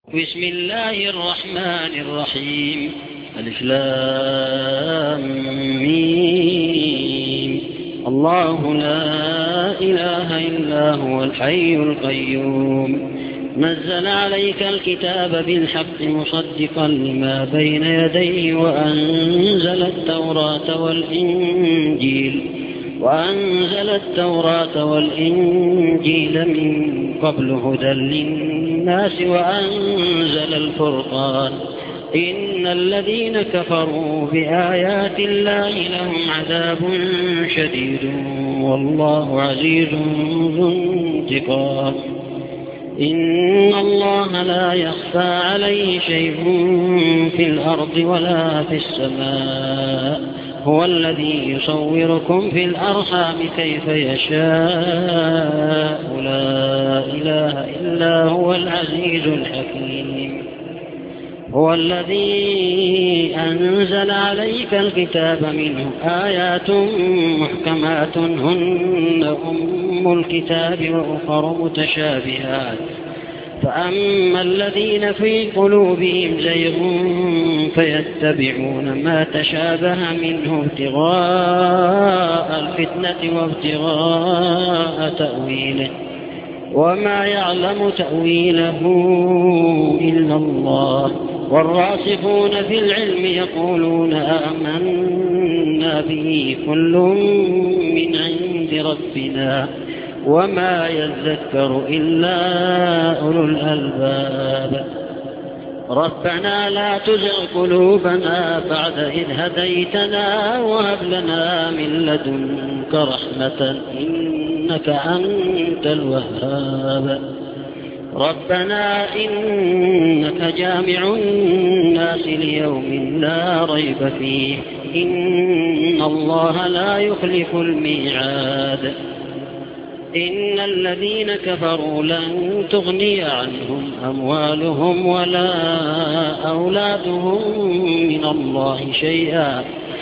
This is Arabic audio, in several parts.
بسم الله الرحمن الرحيم. ألف لام ميم. الله لا إله إلا هو الحي القيوم. نزل عليك الكتاب بالحق مصدقا لما بين يديه وأنزل التوراة والإنجيل من قبل هدى للناس وأنزل الفرقان. إن الذين كفروا بآيات الله لهم عذاب شديد والله عزيز ذو انتقام. إن الله لا يخفى عليه شيء في الأرض ولا في السماء. هو الذي يصوركم في الأرحام كيف يشاء. لا إله إلا هو العزيز الحكيم. هو الذي أنزل عليك الكتاب منه آيات محكمات هن أم الكتاب وأخر متشابهات. فأما الذين في قلوبهم زيغ فيتبعون ما تشابه منه ابتغاء الفتنة وابتغاء تأويله وما يعلم تأويله إلا الله. والراسخون في العلم يقولون آمنا به كل من عند ربنا وما يذكر إلا أولو الألباب. ربنا لا تزغ قلوبنا بعد إذ هديتنا وهب لنا من لدنك رحمة إنك أنت الوهاب. ربنا إنك جامع الناس ليوم لا ريب فيه إن الله لا يخلف الميعاد. إن الذين كفروا لن تغني عنهم أموالهم ولا أولادهم من الله شيئا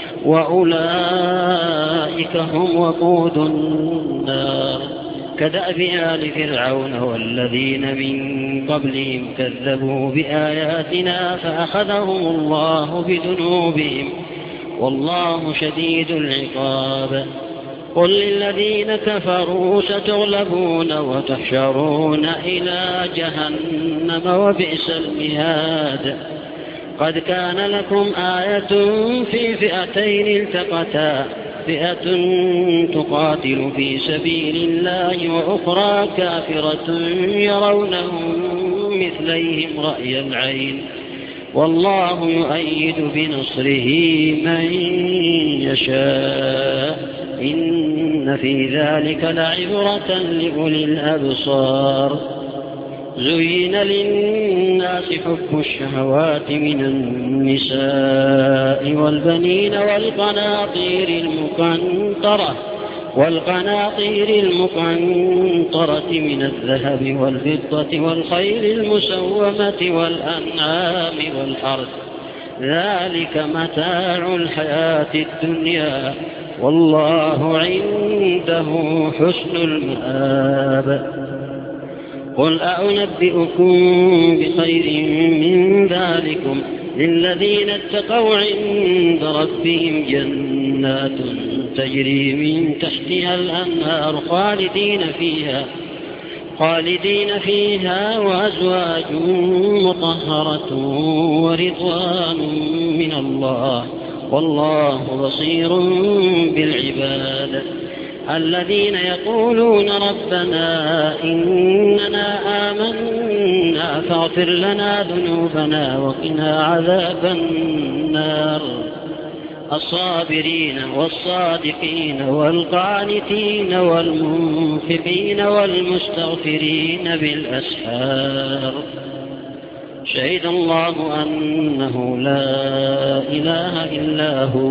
وأولئك هم وقود النار. كدأب آل فرعون والذين من قبلهم كذبوا بآياتنا فأخذهم الله بذنوبهم والله شديد العقاب. قل للذين كفروا ستغلبون وتحشرون إلى جهنم وبئس المهاد. قد كان لكم آية في فئتين التقتا فئة تقاتل في سبيل الله وأخرى كافرة يرونهم مثليهم رأي العين والله يؤيد بنصره من يشاء. إن في ذلك لعبرة لأولي الأبصار. زين للناس حب الشهوات من النساء والبنين والقناطير المقنطرة من الذهب والفضة والخيل المسومة والأنعام والحرث ذلك متاع الحياة الدنيا والله عنده حسن المآب. قل أنبئكم بخير من ذلكم للذين اتقوا عند ربهم جنات تجري من تحتها الأنهار خالدين فيها وأزواج مطهرة ورضوان من الله والله بصير بالعباد. الذين يقولون ربنا إننا آمنا فاغفر لنا ذنوبنا وقنا عذاب النار. الصابرين والصادقين والقانتين والمنفقين والمستغفرين بالأسحار. شهد الله أنه لا إله إلا هو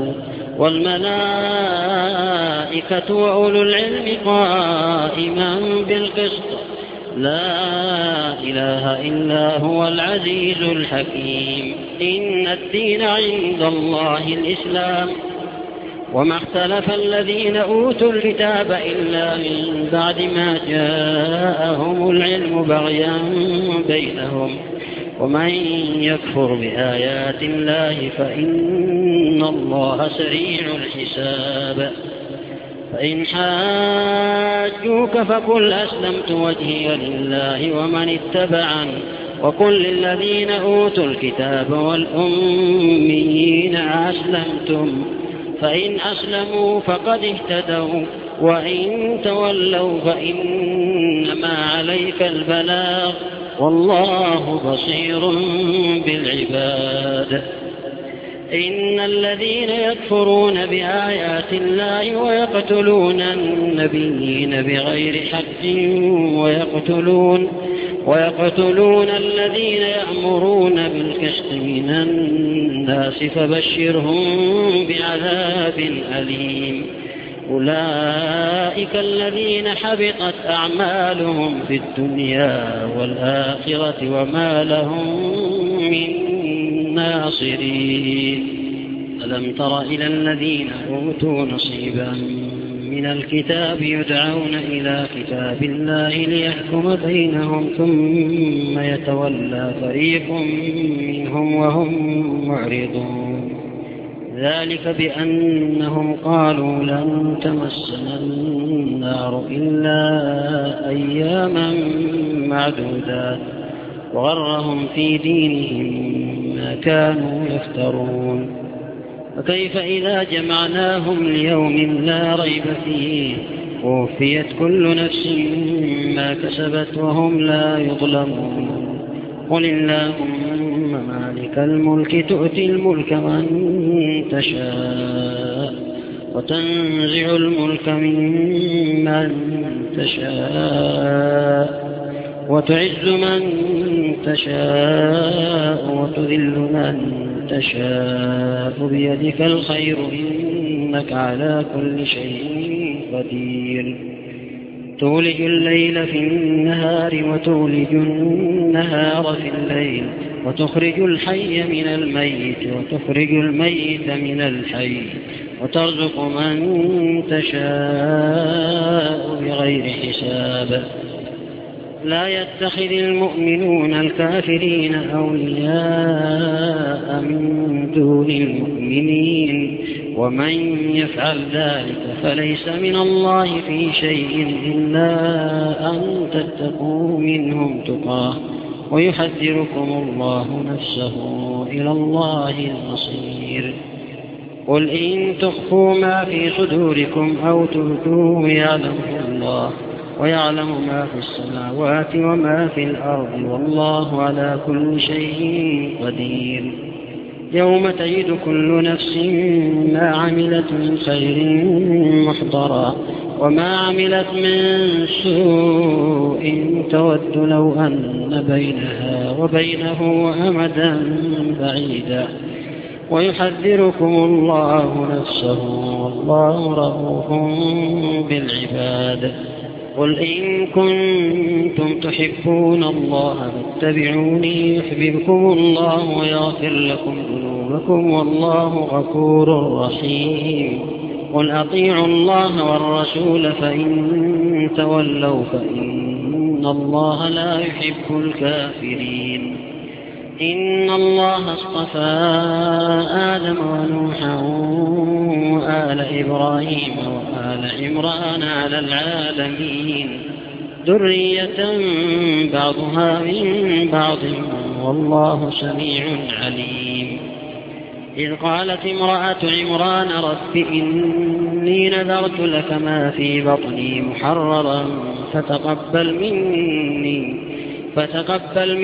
والملائكة وأولو العلم قائما بالقسط. لا إله إلا هو العزيز الحكيم. إن الدين عند الله الإسلام وما اختلف الذين أوتوا الكتاب إلا من بعد ما جاءهم العلم بغيا بينهم ومن يكفر بآيات الله فإن الله سريع الحساب. فإن حاجوك فقل أسلمت وجهي لله ومن اتبعني وقل للذين أوتوا الكتاب والأميين أسلمتم فإن أسلموا فقد اهتدوا وإن تولوا فإنما عليك البلاغ والله بصير بالعباد. إن الذين يكفرون بآيات الله ويقتلون النبيين بغير حق ويقتلون الذين يأمرون بالقسط من الناس فبشرهم بعذاب أليم. أولئك الذين حبطت أعمالهم في الدنيا والآخرة وما لهم من ناصرين. ألم تر إلى الذين أوتوا نصيبا من الكتاب يدعون إلى كتاب الله ليحكم بينهم ثم يتولى فريق منهم وهم معرضون. ذلك بأنهم قالوا لن تمسنا النار إلا أياما معدودات وغرهم في دينهم ما كانوا يفترون. فكيف إذا جمعناهم ليوم لا ريب فيه ووفيت كل نفس ما كسبت وهم لا يظلمون. قل اللهم مالك الملك تؤتي الملك من تشاء وتنزع الملك ممن تشاء وتعز من تشاء وتذل من تشاء بيدك الخير إنك على كل شيء قدير. تولج الليل في النهار وتولج النهار في الليل وتخرج الحي من الميت وتخرج الميت من الحي وترزق من تشاء بغير حساب. لا يتخذ المؤمنون الكافرين أولياء من دون المؤمنين ومن يفعل ذلك فليس من الله في شيء إلا أن تتقوا منهم تقاه ويحذركم الله نفسه إلى الله المصير. قل إن تخفوا ما في صدوركم أو تبدوه يعلمه الله ويعلم ما في السماوات وما في الأرض والله على كل شيء قدير. يوم تجد كل نفس ما عملت من خير محضرا وما عملت من سوء تود لو أن بينها وبينه أمدا بعيدا ويحذركم الله نفسه والله رؤوف بالعباد. قل إن كنتم تحبون الله فاتبعوني يحببكم الله ويغفر لكم ذنوبكم والله غفور رحيم. قل أطيعوا الله والرسول فإن تولوا فإن الله لا يحب الكافرين. إن الله اصطفى آدم ونوحا وآل إبراهيم وآل عمران على العالمين ذرية بعضها من بعض والله سميع عليم. إذ قالت امرأة عمران رب إني نذرت لك ما في بطني محررا فتقبل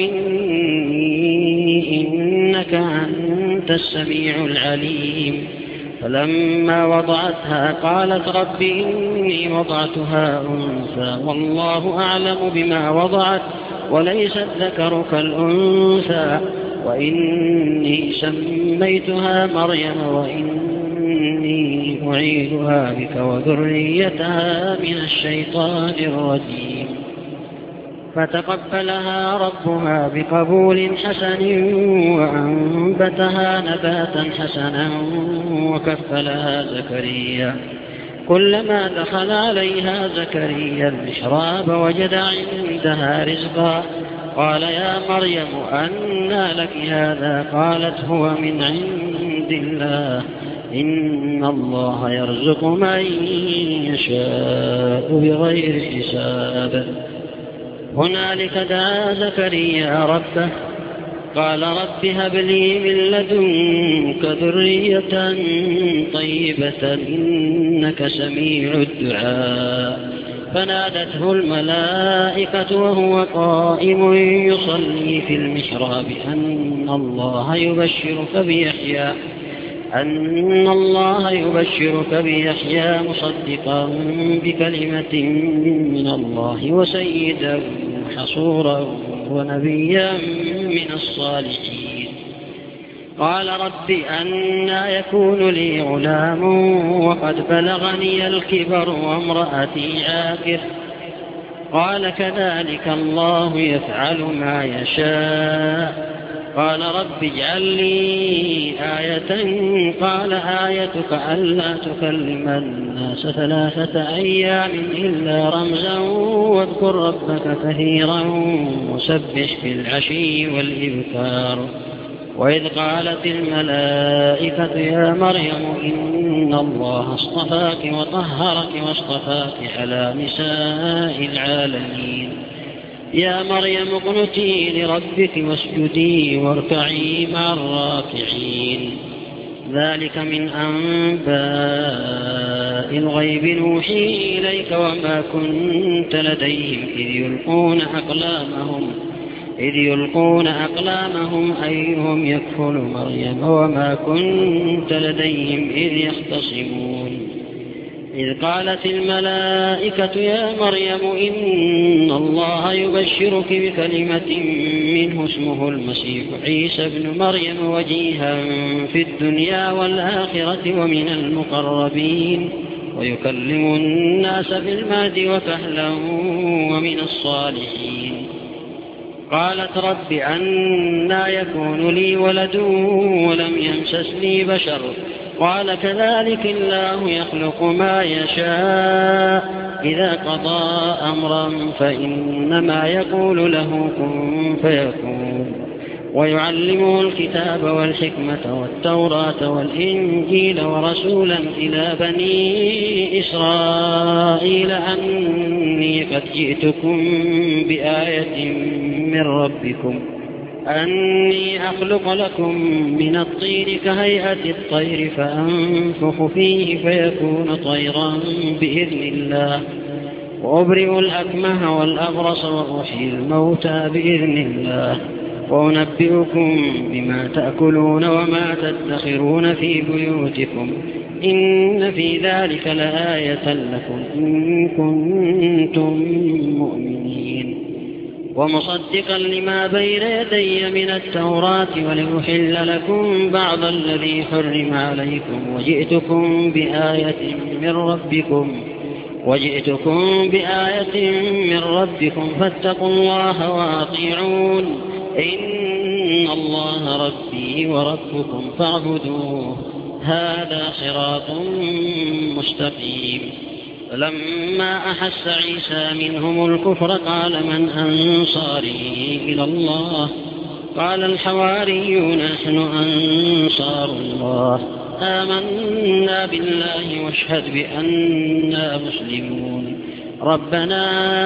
مني إنك أنت السميع العليم. فلما وضعتها قالت رب إني وضعتها أنثى والله أعلم بما وضعت وليس الذكر كالأنثى وإني سميتها مريم وإني أعيذها بك وذريتها من الشيطان الرجيم. فتقبلها ربها بقبول حسن وأنبتها نباتا حسنا وكفلها زكريا. كلما دخل عليها زكريا المحراب وجد عندها رزقا قال يا مريم أنى لك هذا؟ قالت هو من عند الله إن الله يرزق من يشاء بغير حساب. هنالك دعا زكريا ربه قال رب هب لي من لدنك ذرية طيبة إنك سميع الدعاء. فنادته الملائكة وهو قائم يصلي في المحراب أن الله يبشرك بيحيى مصدقا بكلمة من الله وسيدا حصورا ونبيا من الصالحين. قال رب أنى يكون لي غلام وقد بلغني الكبر وامرأتي عاقر؟ قال كذلك الله يفعل ما يشاء. قال رب اجعل لي آية. قال آيتك ألا تكلم الناس 3 أيام إلا رمزا واذكر ربك كثيرا وسبح بالعشي والإبكار. وإذ قالت الملائكة يا مريم إن الله اصطفاك وطهرك واصطفاك على نساء العالمين. يا مريم اقنتي لربك واسجدي واركعي مع الراكعين. ذلك من أنباء الغيب نوحي إليك وما كنت لديهم إذ يلقون أقلامهم أيهم يكفل مريم وما كنت لديهم إذ يختصمون. إذ قالت الملائكة يا مريم إن الله يبشرك بكلمة منه اسمه المسيح عيسى بن مريم وجيها في الدنيا والآخرة ومن المقربين ويكلم الناس في المهد وكهلا ومن الصالحين. قالت رب أنى يكون لي ولد ولم يمسسني بشر؟ قال كذلك الله يخلق ما يشاء إذا قضى أمرا فإنما يقول له كن فيكون. ويعلمه الكتاب والحكمة والتوراة والإنجيل ورسولا إلى بني إسرائيل أني قد جئتكم بآية من ربكم أني أخلق لكم من الطين كهيئة الطير فأنفخ فيه فيكون طيرا بإذن الله وأبرئ الأكمه والأبرص وأحيي الموتى بإذن الله وأنبئكم بما تأكلون وما تدخرون في بيوتكم إن في ذلك لآية لكم إن كنتم مؤمنين. ومصدقا لما بين يدي من التوراة ولأحل لكم بعض الذي حرم عليكم وجئتكم بآية من ربكم فاتقوا الله وأطيعون إن الله ربي وربكم فاعبدوه هذا صراط مستقيم. فلما أحس عيسى منهم الكفر قال من أنصاري إلى الله؟ قال الحواريون نحن أنصار الله آمنا بالله واشهد بأننا مسلمون. ربنا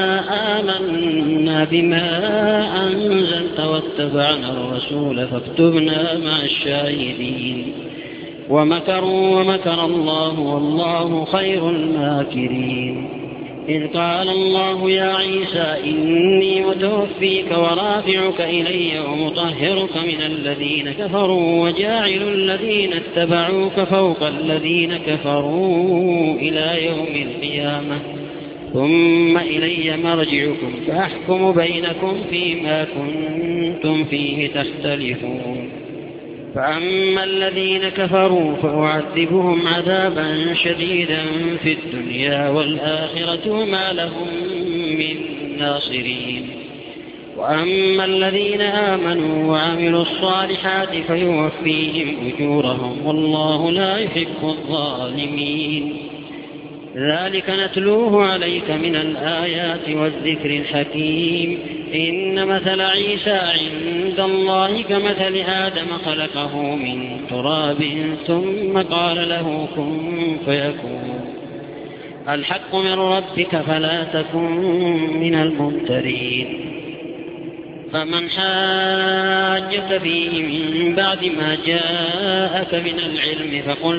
آمنا بما أنزلت واتبعنا الرسول فاكتبنا مع الشاهدين. ومكروا ومكر الله والله خير الماكرين. إذ قال الله يا عيسى إني متوفيك ورافعك إلي ومطهرك من الذين كفروا وجاعل الذين اتبعوك فوق الذين كفروا إلى يوم القيامة ثم إلي مرجعكم فأحكم بينكم فيما كنتم فيه تختلفون. فأما الذين كفروا فأعذبهم عذابا شديدا في الدنيا والآخرة وما لهم من ناصرين. وأما الذين آمنوا وعملوا الصالحات فيوفيهم أجورهم والله لا يحب الظالمين. ذلك نتلوه عليك من الآيات والذكر الحكيم. إن مثل عيسى عند الله كمثل آدم خلقه من تراب ثم قال له كن فيكون. الحق من ربك فلا تكن من الممترين. فمن حاجك فيه من بعد ما جاءك من العلم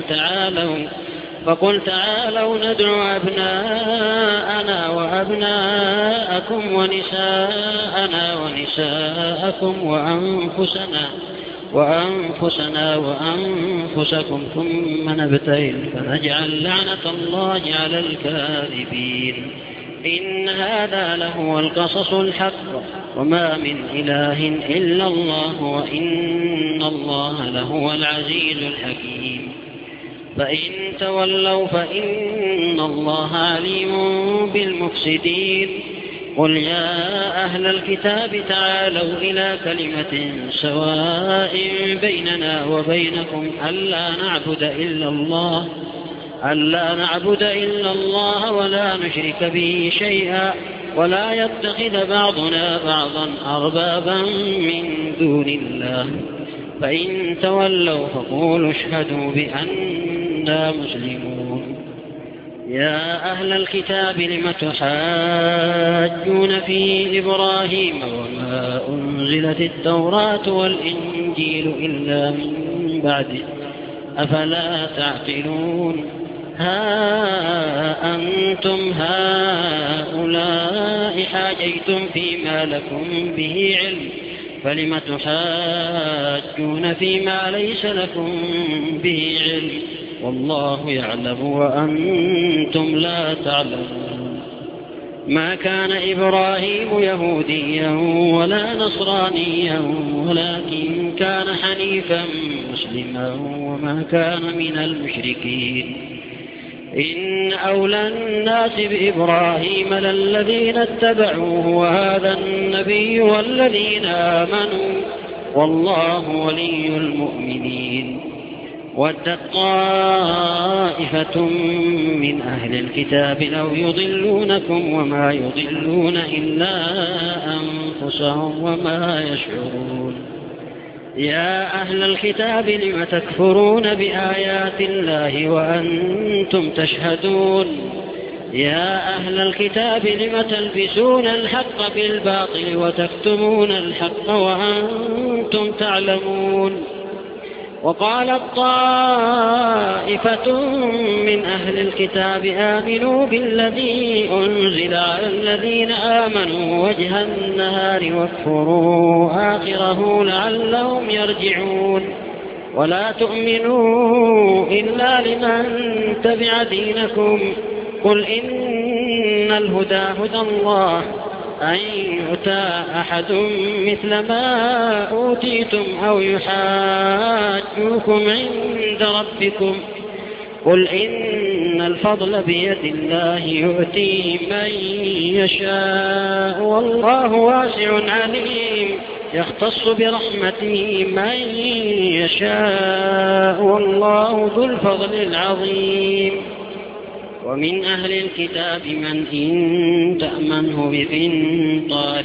فقل تعالوا ندع أبناءنا وأبناءكم ونساءنا ونساءكم وأنفسنا وأنفسكم ثم نبتهل فنجعل لعنة الله على الكاذبين. إن هذا لهو القصص الحق وما من إله إلا الله وإن الله لهو العزيز الحكيم. فإن تولوا فإن الله عليم بالمفسدين. قل يا أهل الكتاب تعالوا إلى كلمة سواء بيننا وبينكم ألا نعبد إلا الله ولا نشرك به شيئا ولا يتخذ بعضنا بعضا أربابا من دون الله. فإن تولوا فقولوا اشهدوا بأننا مسلمون. يا أهل الكتاب لم تحاجون في إبراهيم وما أنزلت التوراة والإنجيل إلا من بعده أفلا تعقلون. ها أنتم هؤلاء حاجيتم فيما لكم به علم فلم تحاجون فيما ليس لكم به علم والله يعلم وأنتم لا تعلمون. ما كان إبراهيم يهوديا ولا نصرانيا ولكن كان حنيفا مسلما وما كان من المشركين. إن أولى الناس بإبراهيم للذين اتبعوه وهذا النبي والذين آمنوا والله ولي المؤمنين. ودت طائفة من أهل الكتاب لو يضلونكم وما يضلون إلا أنفسهم وما يشعرون. يا أهل الكتاب لم تكفرون بآيات الله وأنتم تشهدون. يا أهل الكتاب لم تلبسون الحق بالباطل وتكتمون الحق وأنتم تعلمون. وقالت طائفة من أهل الكتاب آمنوا بالذي أنزل على الذين آمنوا وجه النهار واكفروا آخره لعلهم يرجعون. ولا تؤمنوا إلا لمن تبع دينكم. قل إن الهدى هدى الله أن يؤتى أحد مثل ما أوتيتم أو يحاجوكم عند ربكم. قل إن الفضل بيد الله يؤتيه من يشاء والله واسع عليم يختص برحمته من يشاء والله ذو الفضل العظيم. ومن أهل الكتاب من إن تأمنه بقنطار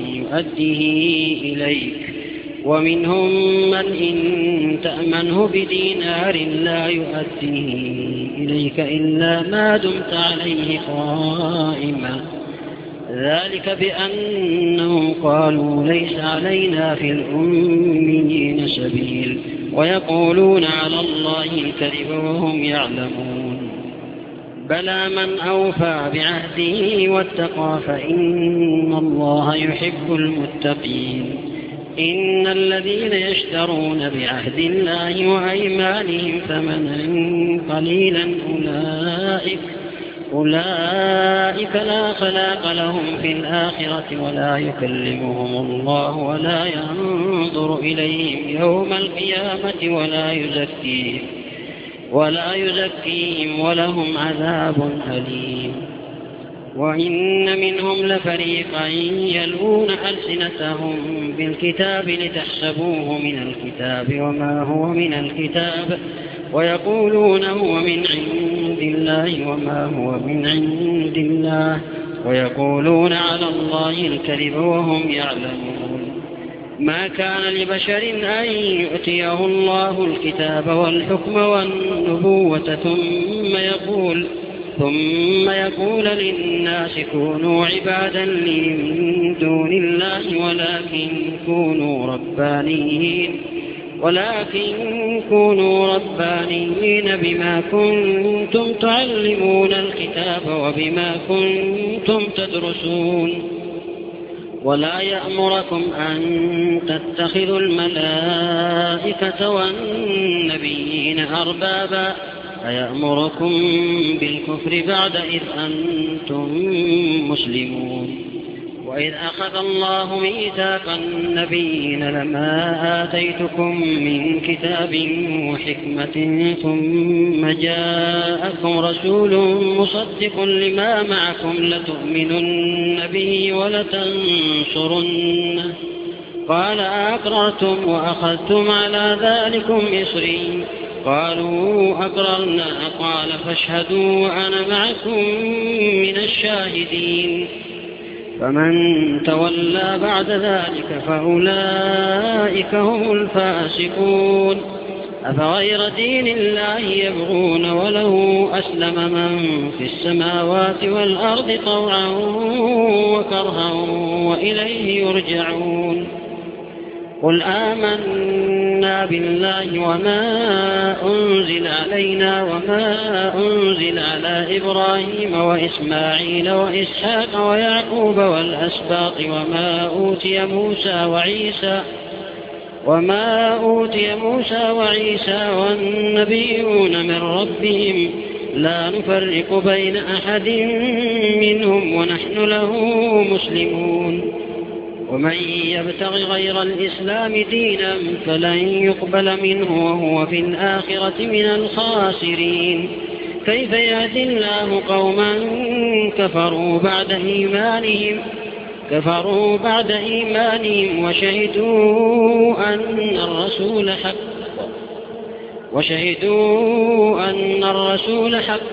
يؤديه إليك ومنهم من إن تأمنه بدينار لا يؤديه إليك إلا ما دمت عليه قائما. ذلك بأنهم قالوا ليس علينا في الأميين سبيل ويقولون على الله الكذب وهم يعلمون. بلى من أوفى بعهده واتقى فإن الله يحب المتقين. إن الذين يشترون بعهد الله وأيمانهم ثمنا قليلا أولئك لا خلاق لهم في الآخرة ولا يكلمهم الله ولا ينظر إليهم يوم القيامة ولا يزكيهم ولهم عذاب أليم. وإن منهم لفريقا يلوون ألسنتهم بالكتاب لتحسبوه من الكتاب وما هو من الكتاب ويقولون هو من عند الله وما هو من عند الله ويقولون على الله الكذب وهم يعلمون. ما كان لبشر أن يؤتيه الله الكتاب والحكم والنبوة ثم يقول للناس كونوا عبادا لي من دون الله ولكن كونوا ربانيين بما كنتم تعلمون الكتاب وبما كنتم تدرسون. ولا يأمركم أن تتخذوا الملائكة والنبيين أربابا أيأمركم بالكفر بعد إذ أنتم مسلمون. وإذ أخذ الله ميثاق النبيين لما آتيتكم من كتاب وحكمة ثم جاءكم رسول مصدق لما معكم لتؤمنن به ولتنصرنه قال أقررتم وأخذتم على ذلكم إصري قالوا أقررنا قال فاشهدوا وأنا معكم من الشاهدين. فمن تولى بعد ذلك فأولئك هم الفاسقون. أفغير دين الله يبغون وله أسلم من في السماوات والأرض طوعا وكرها وإليه يرجعون. قل آمنا بالله وما أنزل علينا وما أنزل على إبراهيم وإسماعيل وإسحاق ويعقوب والأسباط وما أوتي موسى وعيسى والنبيون من ربهم لا نفرق بين أحد منهم ونحن له مسلمون. ومن يبتغ غير الإسلام دينا فلن يقبل منه وهو في الآخرة من الخاسرين. كيف يهدي الله قوما كفروا بعد إيمانهم وشهدوا أن الرسول حق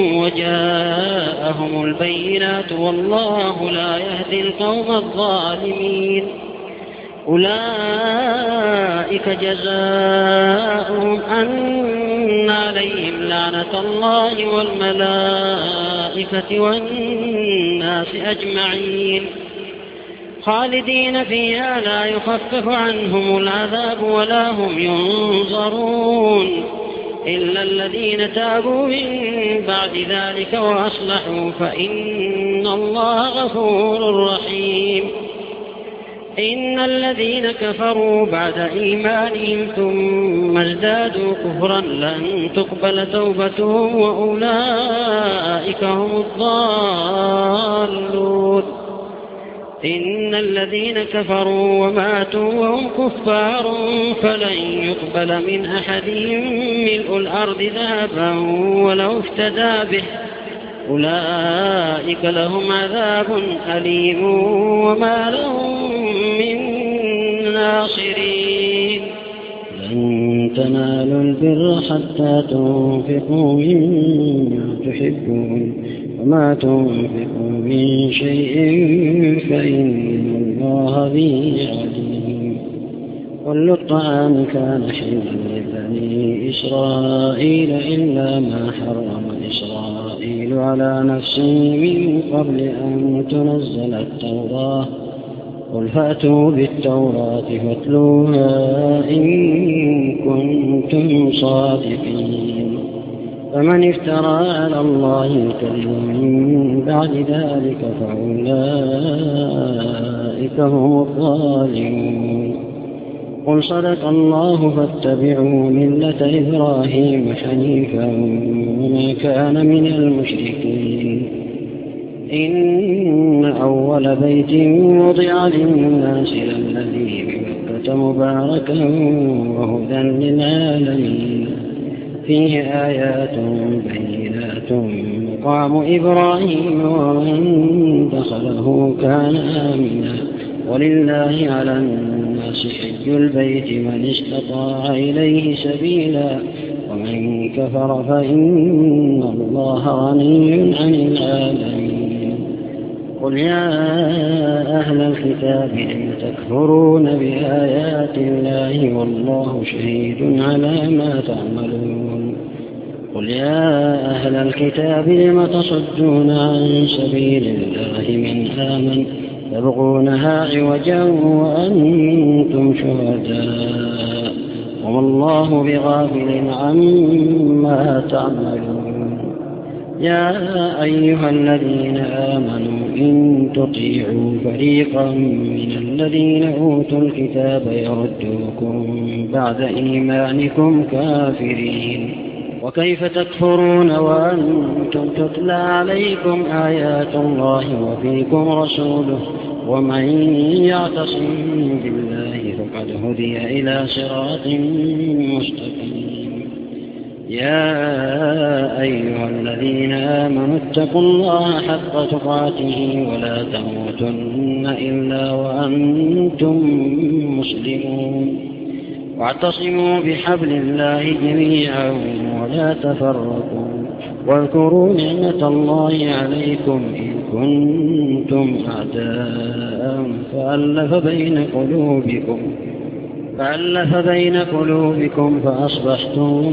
وجاءهم البينات والله لا يهدي القوم الظالمين. أولئك جزاؤهم أن عليهم لعنة الله والملائكة والناس أجمعين خالدين فيها لا يخفف عنهم العذاب ولا هم ينظرون إلا الذين تابوا من بعد ذلك وأصلحوا فإن الله غفور رحيم. إن الذين كفروا بعد إيمانهم ثم ازدادوا كفرا لن تقبل توبتهم وأولئك هم الضالون. إن الذين كفروا وماتوا وهم كفار فلن يقبل من أحدهم ملء الأرض ذهبا ولو افتدى به أولئك لهم عذاب أليم وما لهم من ناصرين. لن تنالوا البر حتى تنفقوا مما تحبون وما تنفقوا من شيء فإن الله به عليم. كل الطعام كان حلا لبني إسرائيل إلا ما حرم إسرائيل على نفسه من قبل أن تنزل التوراة. قل فأتوا بالتوراة فاتلوها إن كنتم صادقين. فمن افترى على الله الكذب من بعد ذلك فأولئك هم الظالمون. قل صدق الله فاتبعوا ملة إبراهيم حنيفا وما كان من المشركين. إن أول بيت وضع للناس للذي بمكة مباركا وهدى للعالمين فيه آيات بينات مقام إبراهيم ومن دخله كان آمنا ولله على الناس حج البيت من استطاع إليه سبيلا ومن كفر فإن الله غني عن العالمين. قل يا أهل الكتاب لم تكفرون بآيات الله والله شهيد على ما تعملون قل يا أهل الكتاب لم تصدون عن سبيل الله من آمن تبغونها عوجا وأنتم شهداء وما الله بغافل عما تعملون يا أيها الذين آمنوا إن تطيعوا فريقا من الذين أوتوا الكتاب يردوكم بعد إيمانكم كافرين وكيف تكفرون وأنتم تتلى عليكم آيات الله وفيكم رسوله ومن يعتصم بالله فقد هدي إلى صراط مستقيم يا أيها الذين آمنوا اتقوا الله حق تقاته ولا تموتن إلا وأنتم مسلمون واعتصموا بحبل الله جميعا ولا تفرقوا واذكروا نعمة الله عليكم إن كنتم أعداء فألف بين قلوبكم فأصبحتم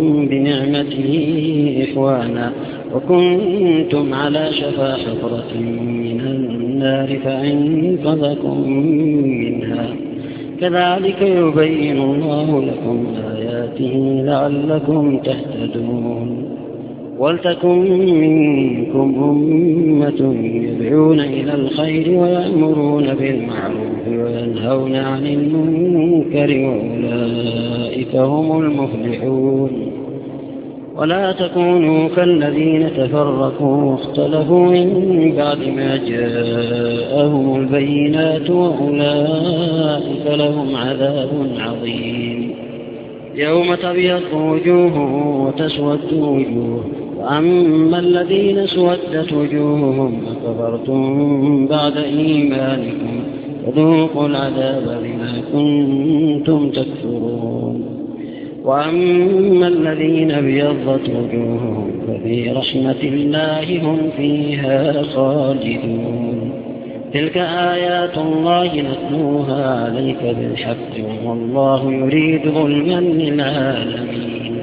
بنعمته إخوانا وكنتم على شفا حفرة من النار فأنقذكم منها كذلك يبين الله لكم آياته لعلكم تهتدون ولتكن منكم أمة يدعون إلى الخير ويأمرون بالمعروف وينهون عن المنكر وأولئك هم المفلحون ولا تكونوا كالذين تفرقوا واختلفوا من بعد ما جاءهم البينات وأولئك لهم عذاب عظيم يوم تبيض وجوه وتسود وجوه وأما الذين اسودت وجوههم أكفرتم بعد إيمانكم فذوقوا العذاب بما كنتم تكفرون وأما الذين ابيضت وجوههم ففي رحمة الله هم فيها خالدون تلك آيات الله نتلوها عليك بالحق والله يريد ظلما للعالمين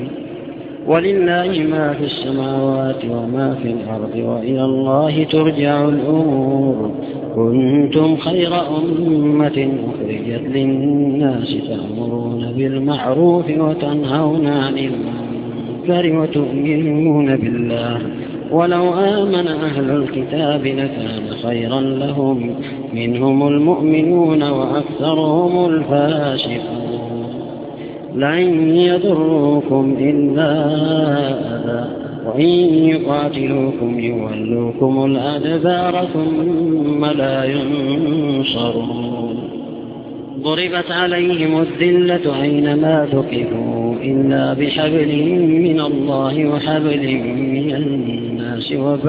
ولله ما في السماوات وما في الأرض وإلى الله ترجع الأمور كنتم خير أمة أخرجت للناس تأمرون بالمعروف وتنهون عن المنكر وتؤمنون بالله ولو آمن أهل الكتاب لكان خيرا لهم منهم المؤمنون وأكثرهم الفاسقون لن يضروكم إلا أذى وإن يقاتلوكم يولوكم الأدبار ثم لا ينصرون ضربت عليهم الذلة أينما ثقفوا إلا بحبل من الله وحبل من الناس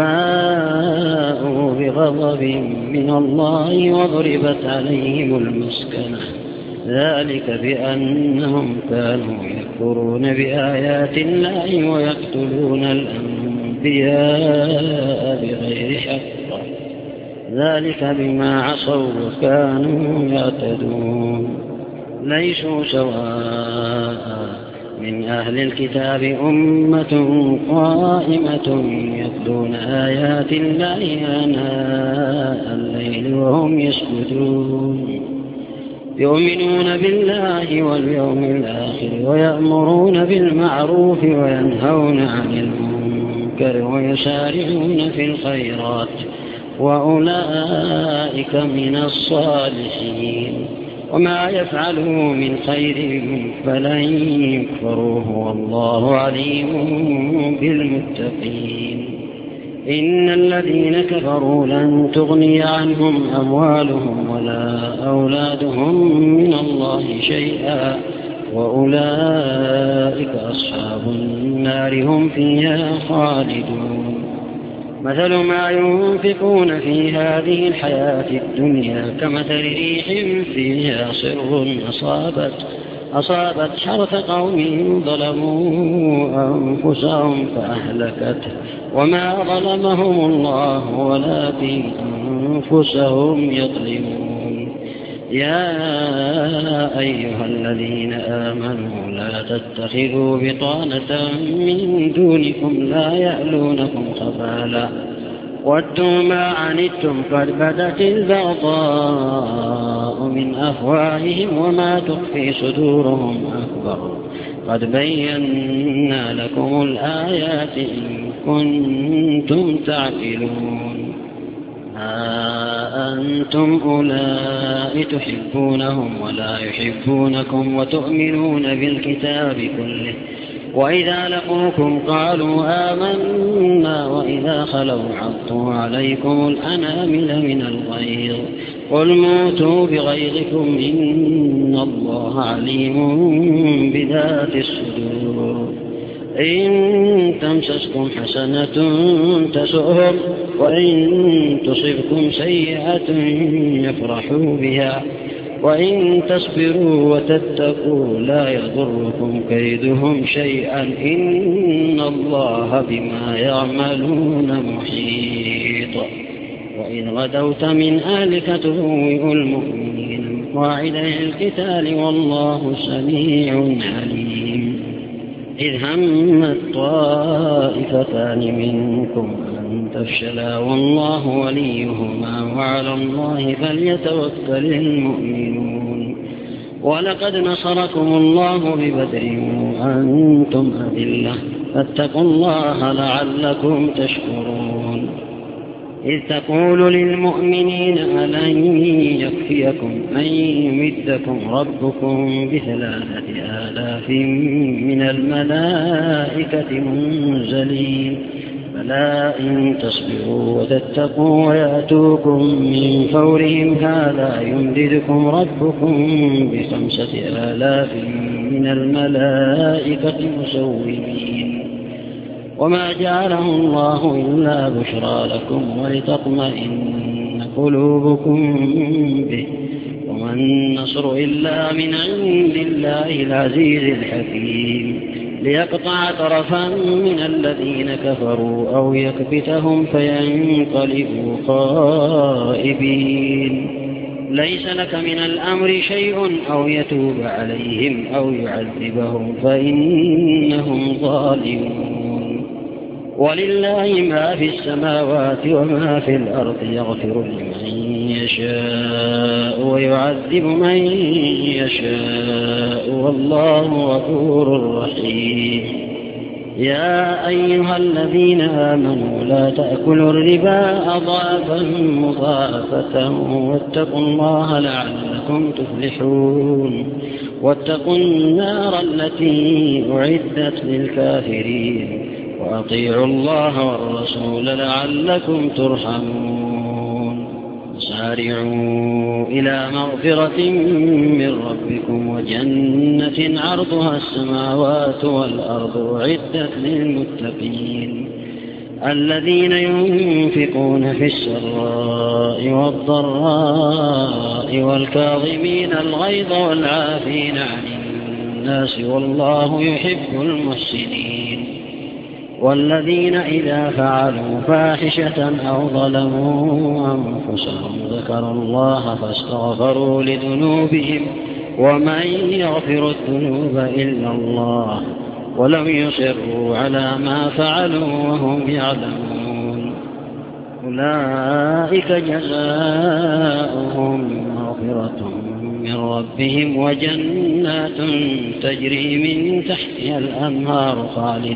وباءوا بغضب من الله وضربت عليهم المسكنة ذلك بأنهم كانوا يكفرون بآيات الله ويقتلون الأنبياء بغير حق ذلك بما عصوا وكانوا يعتدون ليسوا سواء من أهل الكتاب أمة قائمة يتلون آيات الله آناء الليل وهم يسجدون يؤمنون بالله واليوم الآخر ويأمرون بالمعروف وينهون عن المنكر ويسارعون في الخيرات وأولئك من الصالحين وما يفعلوا من خير فلن يكفروه والله عليم بالمتقين إن الذين كفروا لن تغني عنهم أموالهم ولا أولادهم من الله شيئا وأولئك أصحاب النار هم فيها خالدون مثل ما ينفقون في هذه الحياة الدنيا كمثل ريح فيها صر أصابت حرث قوم ظلموا أنفسهم فأهلكته وما ظلمهم الله ولكن أنفسهم يظلمون. يا أيها الذين آمنوا لا تتخذوا بطانة من دونكم لا يألونكم خبالا ودوا ما عنتم قد بدت البغضاء من أفواههم وما تخفي صدورهم أكبر قد بينا لكم الآيات إن كنتم تعقلون. أنتم أولئك تحبونهم ولا يحبونكم وتؤمنون بالكتاب كله وإذا لقوكم قالوا آمنا وإذا خلوا عضوا عليكم الأنامل من الغيظ قل موتوا بغيظكم إن الله عليم بذات الصدور. إن تمسسكم حسنة تسؤهم وإن تصبكم سيئة يفرحوا بها وإن تصبروا وتتقوا لا يضركم كيدهم شيئا إن الله بما يعملون محيط. وإذ غدوت من أهلك تبوئ المؤمنين مقاعد للقتال والله سميع عليم. إذ همت طائفتان منكم أن تفشلا والله وليهما وعلى الله فليتوكل المؤمنون. ولقد نصركم الله ببدر وأنتم أذلة فاتقوا الله لعلكم تشكرون. إذ تقول للمؤمنين ألن يكفيكم أن يمدكم ربكم ب3,000 من الملائكة منزلين بلى إن تصبروا وتتقوا ويأتوكم من فورهم هذا يمددكم ربكم ب5,000 من الملائكة مسومين. وما جعله الله إلا بشرى لكم ولتطمئن قلوبكم به وما النصر إلا من عند الله العزيز الحكيم ليقطع طرفا من الذين كفروا أو يكبتهم فينقلبوا خائبين. ليس لك من الأمر شيء أو يتوب عليهم أو يعذبهم فإنهم ظالمون. ولله ما في السماوات وما في الأرض يغفر لمن يشاء ويعذب من يشاء والله غفور رحيم. يا أيها الذين آمنوا لا تأكلوا الربا أضعافا مضاعفة واتقوا الله لعلكم تفلحون. واتقوا النار التي أعدت للكافرين وأطيعوا الله والرسول لعلكم ترحمون. سارعوا إلى مغفرة من ربكم وجنة عرضها السماوات والأرض أعدت للمتقين الذين ينفقون في السراء والضراء والكاظمين الغيظ والعافين عن الناس والله يحب المحسنين. والذين إذا فعلوا فاحشة أو ظلموا أنفسهم ذكروا الله فاستغفروا لذنوبهم ومن يغفر الذنوب إلا الله ولم يصروا على ما فعلوا وهم يعلمون. أولئك جزاؤهم مغفرة من ربهم وجنات تجري من تحتها الأنهار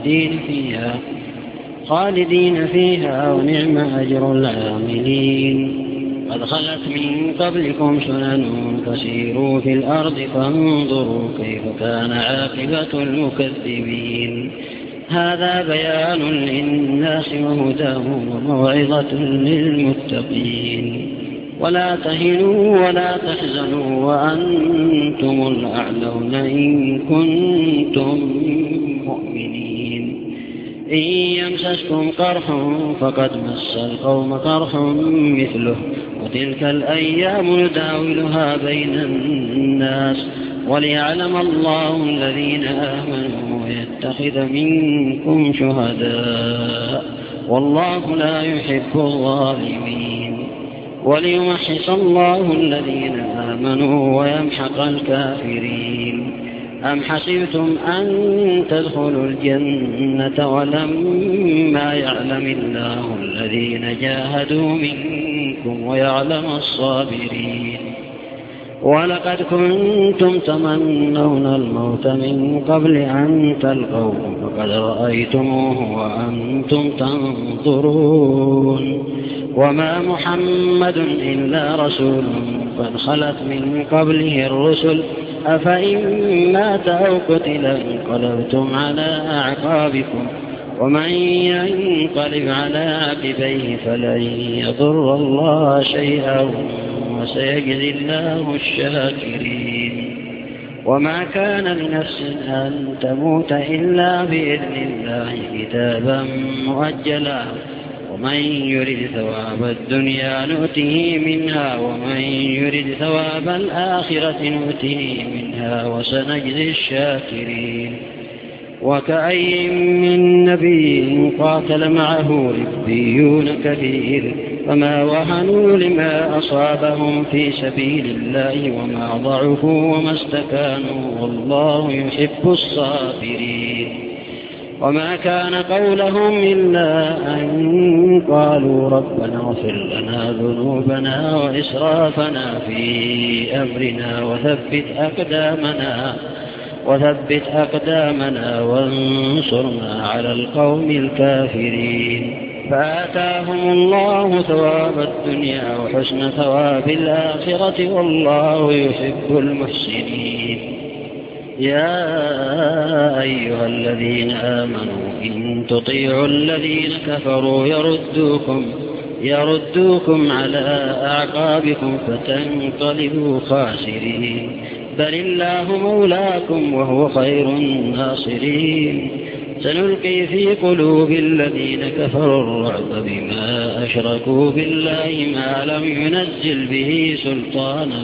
خالدين فيها ونعم أجر العاملين. قد خلت من قبلكم سنن فسيروا في الأرض فانظروا كيف كان عاقبة المكذبين. هذا بيان للناس وهدى وموعظة للمتقين. ولا تهنوا ولا تحزنوا وأنتم الأعلون إن كنتم مؤمنين. إن يمسسكم قرح فقد مس القوم قرح مثله وتلك الأيام نداولها بين الناس وليعلم الله الذين آمنوا ويتخذ منكم شهداء والله لا يحب الظالمين. وليمحص الله الذين آمنوا ويمحق الكافرين. أم حسبتم أن تدخلوا الجنة ولما يعلم الله الذين جاهدوا منكم ويعلم الصابرين؟ ولقد كنتم تمنون الموت من قبل أن تلقوه فقد رأيتموه وأنتم تنظرون. وما محمد إلا رسول قد خلت من قبله الرسل أفإن مات أو قتل انقلبتم على أعقابكم ومن ينقلب على عقبيه فلن يضر الله شيئا وسيجزي الله الشاكرين. وما كان لنفس أن تموت إلا بإذن الله كتابا مؤجلا ومن يرد ثواب الدنيا نؤته منها ومن يرد ثواب الآخرة نؤته منها وسنجزي الشاكرين. وكأي من نبي قاتل معه ربيون كثير فما وهنوا لما أصابهم في سبيل الله وما ضعفوا وما استكانوا والله يحب الصابرين. وما كان قولهم إلا أن قالوا ربنا اغفر لنا ذنوبنا وإسرافنا في أمرنا وثبت أقدامنا وانصرنا على القوم الكافرين. فآتاهم الله ثواب الدنيا وحسن ثواب الآخرة والله يحب المحسنين. يا أيها الذين آمنوا إن تطيعوا الذين كفروا يردوكم على أعقابكم فتنقلبوا خاسرين. بل الله مولاكم وهو خير الناصرين. سنلقي في قلوب الذين كفروا الرعب بما أشركوا بالله ما لم ينزل به سلطانا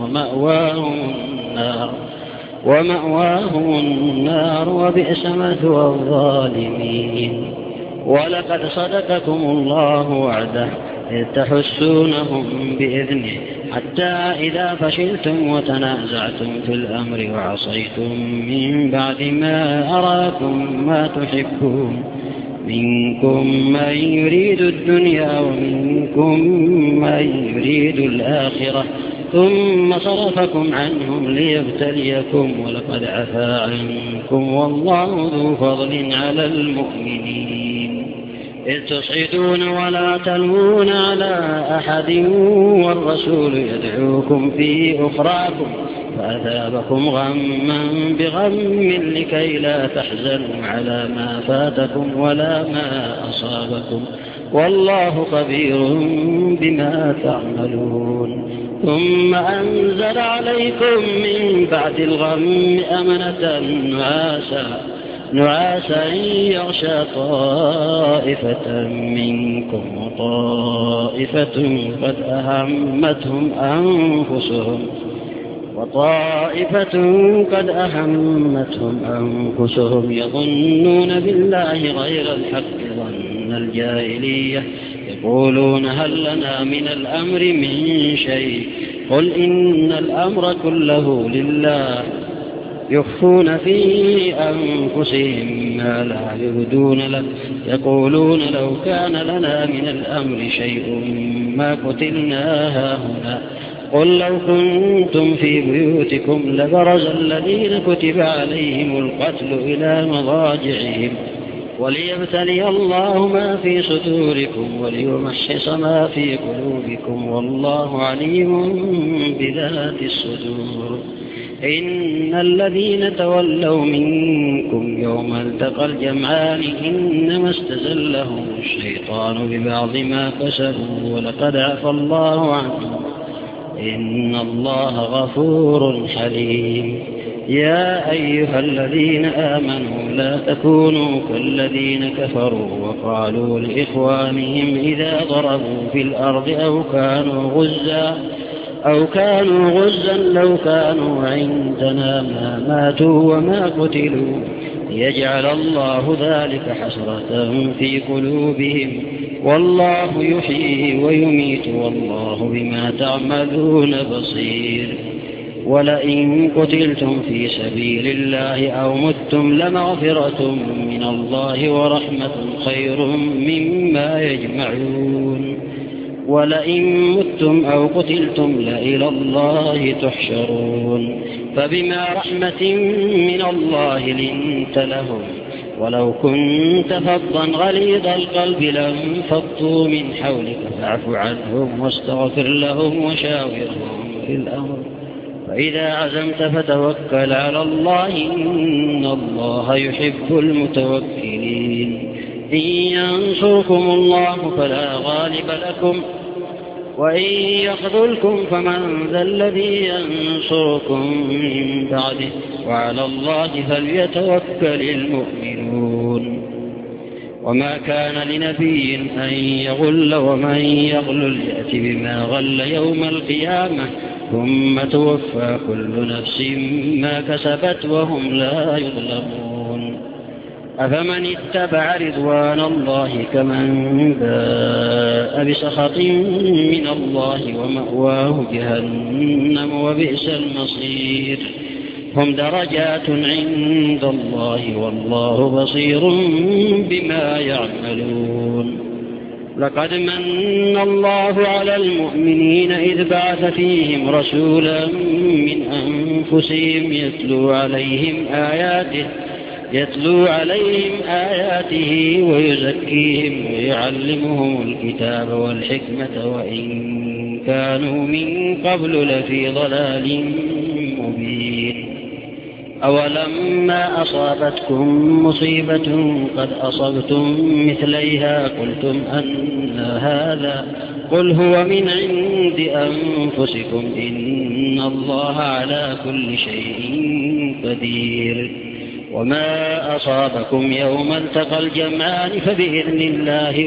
ومأواهم النار وبئس مثوى الظالمين. ولقد صدقكم الله وعده إذ تحسونهم بإذنه حتى إذا فشلتم وتنازعتم في الأمر وعصيتم من بعد ما أراكم ما تحبون منكم من يريد الدنيا ومنكم من يريد الآخرة ثم صرفكم عنهم ليبتليكم ولقد عفا عنكم والله ذو فضل على المؤمنين. إذ تصعدون ولا تلوون على أحد والرسول يدعوكم في أخراكم فأثابكم غما بغم لكي لا تحزنوا على ما فاتكم ولا ما أصابكم والله خبير بما تعملون. ثم أنزل عليكم من بعد الغم أمنة نعاسا يغشى طائفة منكم وطائفة قد أهمتهم أنفسهم يظنون بالله غير الحق ظن الجاهلية يقولون هل لنا من الأمر من شيء قل إن الأمر كله لله يخفون في أنفسهم ما لا يبدون لك يقولون لو كان لنا من الأمر شيء ما قتلنا هاهنا قل لو كنتم في بيوتكم لبرز الذين كتب عليهم القتل إلى مضاجعهم وليبتلي الله ما في صدوركم وليمحص ما في قلوبكم والله عليم بذات الصدور. إن الذين تولوا منكم يوم التقى الجمعان إنما استزلهم الشيطان ببعض ما كسبوا ولقد عفى الله عنهم إن الله غفور حليم. يا أيها الذين آمنوا لا تكونوا كالذين كفروا وقالوا لإخوانهم إذا ضربوا في الأرض أو كانوا غزا لو كانوا عندنا ما ماتوا وما قتلوا يجعل الله ذلك حسرة في قلوبهم والله يحيي ويميت والله بما تعملون بصير. ولئن قتلتم في سبيل الله أو متم لمغفرة من الله ورحمة خير مما يجمعون. ولئن متم أو قتلتم لإلى الله تحشرون. فبما رحمة من الله لنت لهم ولو كنت فظا غليظ القلب لانفضوا من حولك فاعف عنهم واستغفر لهم وشاورهم في الأمر فإذا عزمت فتوكل على الله إن الله يحب المتوكلين. إن ينصركم الله فلا غالب لكم وإن يخذلكم فمن ذا الذي ينصركم من بعده وعلى الله فليتوكل المؤمنون. وما كان لنبي أن يغل ومن يغلل يأت بما غل يوم القيامة ثم توفى كل نفس ما كسبت وهم لا يظلمون. أفمن اتبع رضوان الله كمن باء بسخط من الله ومأواه جهنم وبئس المصير. هم درجات عند الله والله بصير بما يعملون. لقد من الله على المؤمنين إذ بعث فيهم رسولا من أنفسهم يتلو عليهم آياته ويزكيهم ويعلمهم الكتاب والحكمة وإن كانوا من قبل لفي ضلال مبين. أولما أصابتكم مصيبة قد أصبتم مثليها قلتم أن هذا قل هو من عند أنفسكم إن الله على كل شيء قدير. وما أصابكم يوم التقى الجمعان فبإذن الله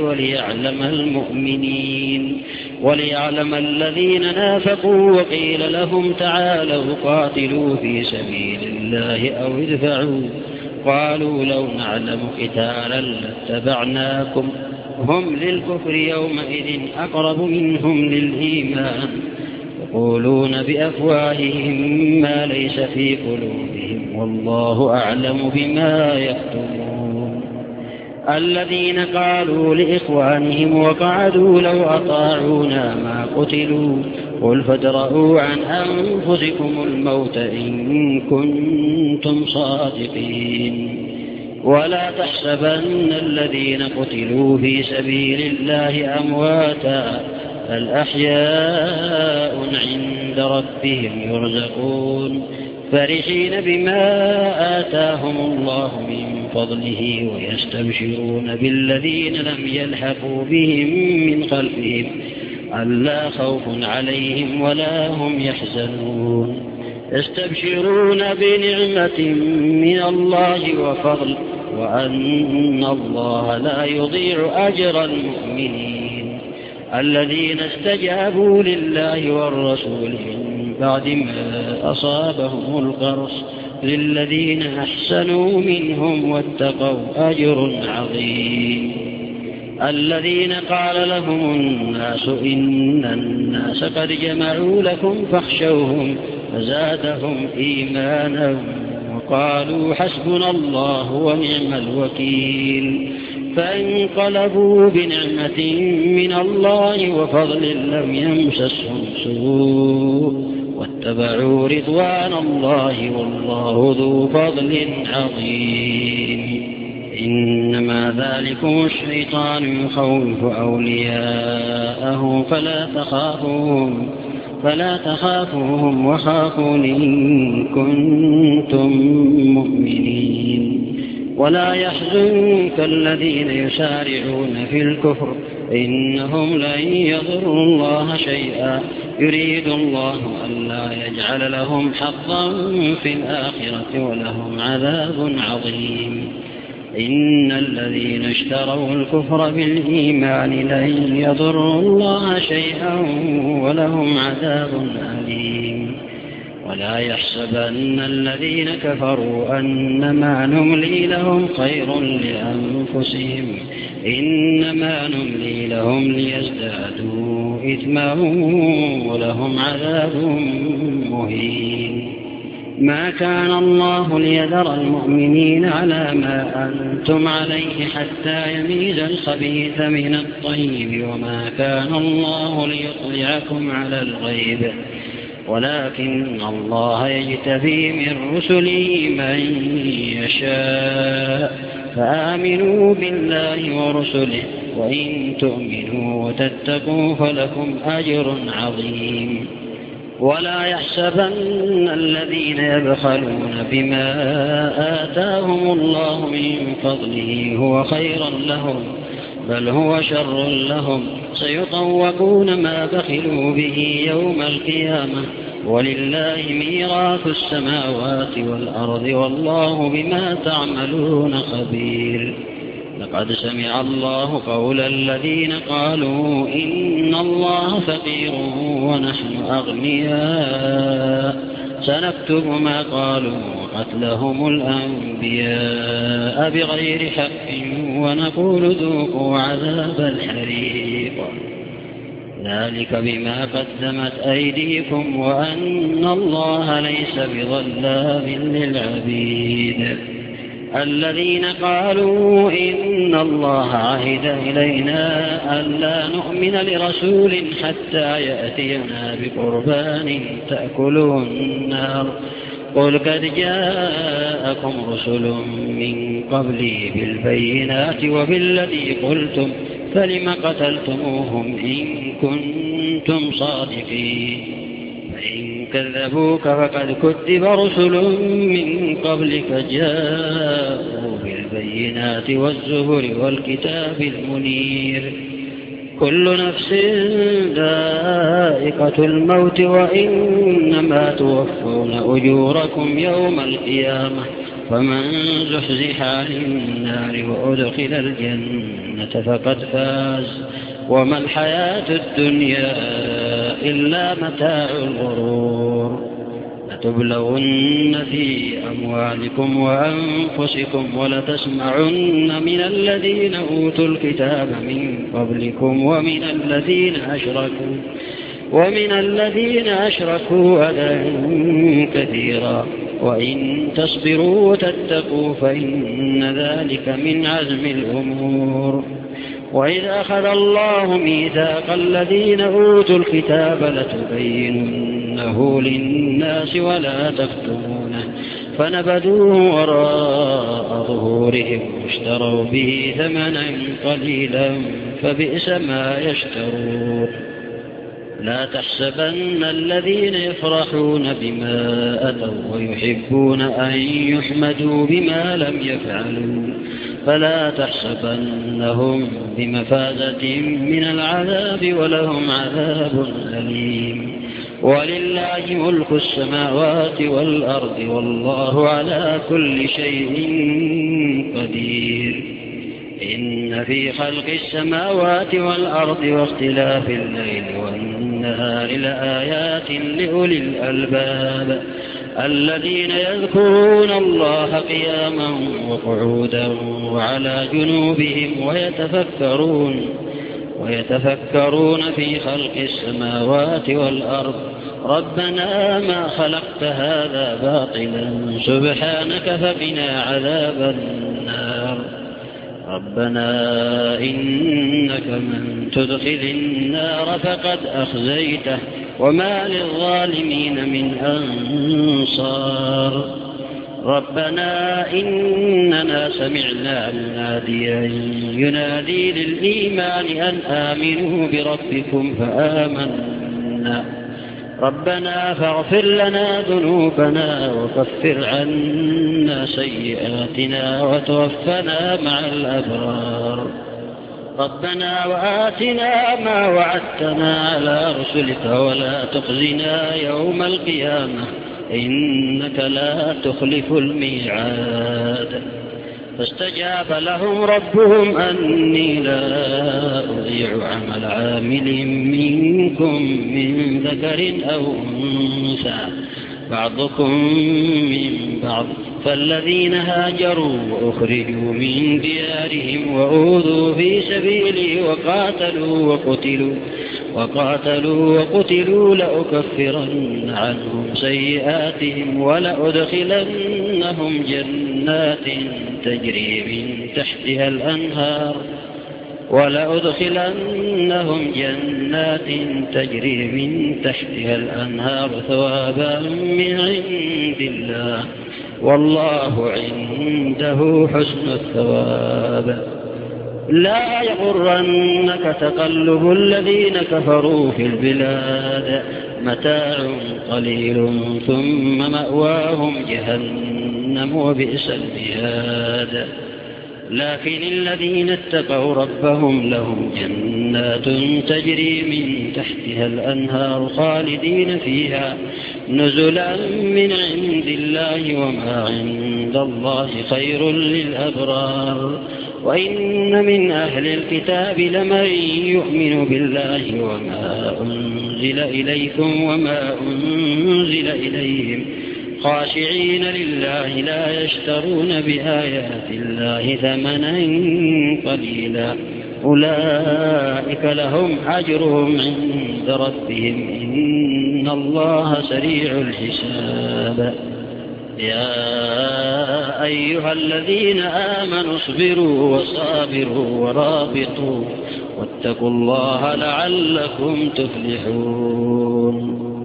وليعلم الذين نافقوا وقيل لهم تعالوا قاتلوا في سبيل الله أو ادفعوا قالوا لو نعلم قتالا لاتبعناكم هم للكفر يومئذ أقرب منهم للإيمان يقولون بأفواههم ما ليس في قلوبهم والله أعلم بما يكتمون. الذين قالوا لإخوانهم وقعدوا لو أطاعونا ما قتلوا قل فادرءوا عن أنفسكم الموت إن كنتم صادقين. ولا تحسبن الذين قتلوا في سبيل الله أمواتا بل أحياء عند ربهم يرزقون فرحين بما آتاهم الله من فضله ويستبشرون بالذين لم يلحقوا بهم من خلفهم ألا خوف عليهم ولا هم يحزنون. يستبشرون بنعمة من الله وفضل وأن الله لا يضيع أجر المؤمنين. الذين استجابوا لله والرسول من بعد ما أصابهم القرص للذين أحسنوا منهم واتقوا أجر عظيم. الذين قال لهم الناس إن الناس قد جمعوا لكم فاخشوهم فزادهم إيمانا وقالوا حسبنا الله ونعم الوكيل. فانقلبوا بنعمة من الله وفضل لم يمسسهم سوء واتبعوا رضوان الله والله ذو فضل عظيم. إنما ذلكم الشيطان يخوف أولياءه فلا تخافوهم وخافون إن كنتم مؤمنين. ولا يحزنك الذين يسارعون في الكفر إنهم لن يضروا الله شيئا يريد الله ألا يجعل لهم حظا في الآخرة ولهم عذاب عظيم. إن الذين اشتروا الكفر بالإيمان لن يضروا الله شيئا ولهم عذاب أليم. ولا يحسبن الذين كفروا أنما نملي لهم خير لأنفسهم إنما نملي لهم ليزدادوا إثما ولهم عذاب مهين. ما كان الله ليذر المؤمنين على ما أنتم عليه حتى يميز الخبيث من الطيب وما كان الله ليطلعكم على الغيب ولكن الله يجتبي من رسله من يشاء فآمنوا بالله ورسله وإن تؤمنوا وتتقوا فلكم أجر عظيم. ولا يحسبن الذين يبخلون بما آتاهم الله من فضله هو خيرا لهم بل هو شر لهم سيطوقون ما بخلوا به يوم القيامة ولله ميراث السماوات والأرض والله بما تعملون خبير. لقد سمع الله قول الذين قالوا إن الله فقير ونحن أغنياء سنكتب ما قالوا وقتلهم الأنبياء بغير حق ونقول ذوقوا عذاب الحريق ذلك بما قدمت أيديكم وأن الله ليس بظلام للعبيد. الذين قالوا إن الله عهد إلينا ألا نؤمن لرسول حتى يأتينا بقربان تأكله النار قل قد جاءكم رسل من قبلي بالبينات وبالذي قلتم فلم قتلتموهم إن كنتم صادقين فإن كذبوك فقد كذب رسل من قبلك جاءوا بالبينات والزبر والكتاب المنير كل نفس ذائقة الموت وإنما توفون أجوركم يوم القيامة فمن زحزح عن النار وأدخل الجنة فقد فاز وما الحياة الدنيا إلا متاع الغرور. لتبلون في أموالكم وأنفسكم ولتسمعن من الذين أوتوا الكتاب من قبلكم ومن الذين أشركوا أذى كثيرا وإن تصبروا وتتقوا فإن ذلك من عزم الأمور. وإذا أخذ الله ميثاق الذين أوتوا الكتاب لتبيننه للناس ولا تكتمونه فنبذوه وراء ظهورهم واشتروا به ثمنا قليلا فبئس ما يشترون. لا تحسبن الذين يفرحون بما أتوا ويحبون أن يحمدوا بما لم يفعلوا فلا تحسبنهم بمفازة من العذاب ولهم عذاب أليم. ولله ملك السماوات والأرض والله على كل شيء قدير. إن في خلق السماوات والأرض واختلاف الليل والنهار لآيات لأولي الألباب الذين يذكرون الله قياما وقعودا وعلى جنوبهم ويتفكرون في خلق السماوات والأرض ربنا ما خلقت هذا باطلا سبحانك فقنا عذاب النار. ربنا إنك من تدخل النار فقد أخزيته وما للظالمين من أنصار. ربنا إننا سمعنا مناديا ينادي للإيمان أن آمنوا بربكم فآمنا ربنا فاغفر لنا ذنوبنا وكفر عنا سيئاتنا وتوفنا مع الأبرار. ربنا وآتنا ما وعدتنا على رسلك ولا تخزنا يوم القيامة إنك لا تخلف الميعاد. فاستجاب لهم ربهم أني لا أضيع عمل عامل منكم من ذكر أو أنثى بعضكم من بعض. فالذين هاجروا وأخرجوا من ديارهم وأوذوا في سبيلي وقاتلوا وقتلوا لأكفرن عنهم سيئاتهم ولأدخلنهم جنات تجري من تحتها الأنهار ثوابا من عند الله والله عنده حسن الثواب. لا يغرنك تقلب الذين كفروا في البلاد متاع قليل ثم مأواهم جهنم وبئس المهاد. لكن الذين اتقوا ربهم لهم جنات تجري من تحتها الأنهار خالدين فيها نزلا من عند الله وما عند الله خير للأبرار. وإن من أهل الكتاب لمن يؤمن بالله وما أنزل إليكم وما أنزل إليهم خاشعين لله لا يشترون بآيات الله ثمنا قليلا أولئك لهم أجرهم عند ربهم إن الله سريع الحساب. يا أيها الذين آمنوا اصبروا وصابروا ورابطوا واتقوا الله لعلكم تفلحون.